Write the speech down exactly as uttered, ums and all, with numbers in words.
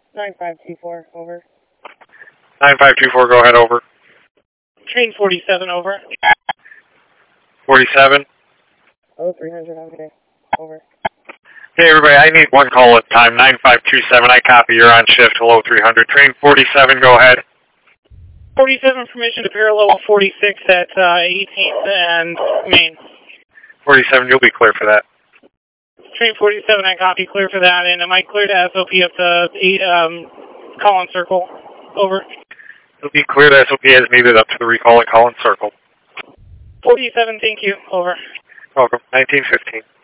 nine five two four, over. nine five two four, go ahead, over. Train forty-seven, over. forty-seven. Oh, three hundred, okay, over. Hey, everybody, I need one call at a time. nine five two seven, I copy. You're on shift. Hello, three hundred. Train forty-seven, go ahead. forty-seven, permission to parallel forty-six at uh, eighteenth and Main. forty-seven, you'll be clear for that. Train forty-seven, I copy, clear for that. And am I clear to S O P up to eight, um, Collins Circle? Over. You'll be clear to S O P as needed up to the recall at Collins Circle. forty-seven, thank you. Over. Welcome. nineteen fifteen.